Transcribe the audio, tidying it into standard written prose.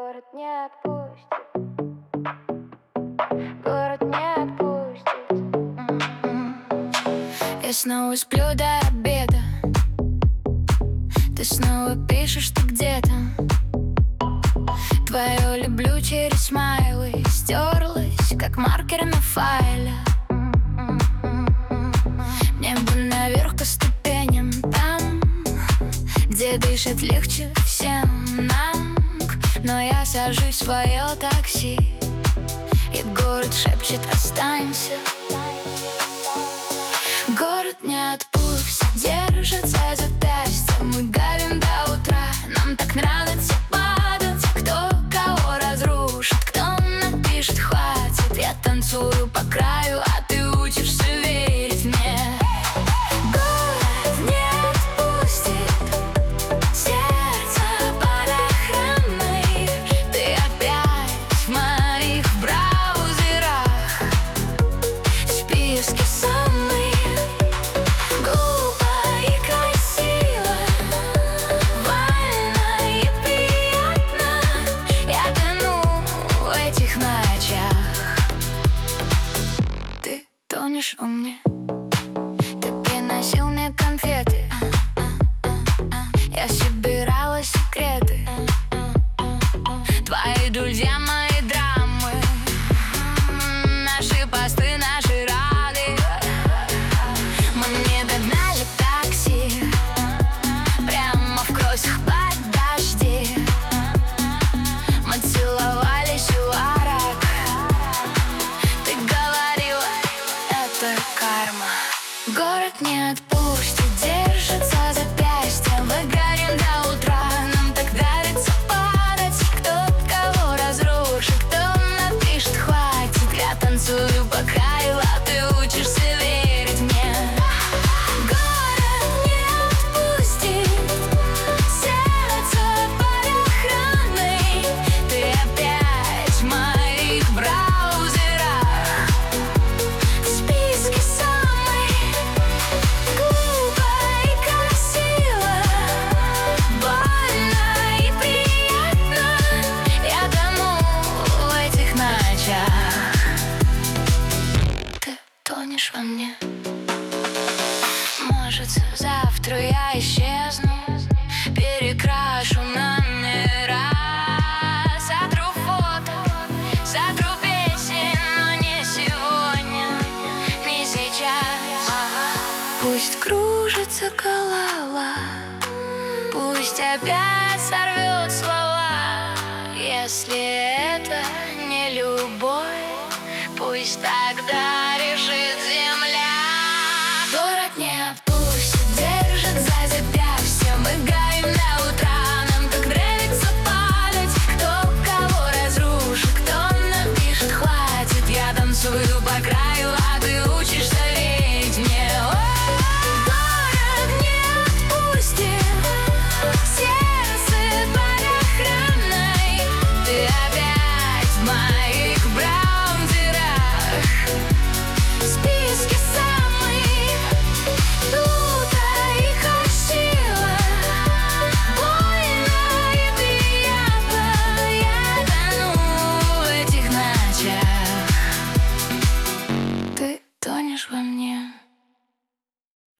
Город не отпустит, город не отпустит. Я снова сплю до обеда. Ты снова пишешь, ты где-то. Твое люблю через смайлы стерлась, как маркер на файле. Мне больно вверх по ступеням, там, где дышит легче всем нам. Но я сажусь в свое такси, и город шепчет: останься.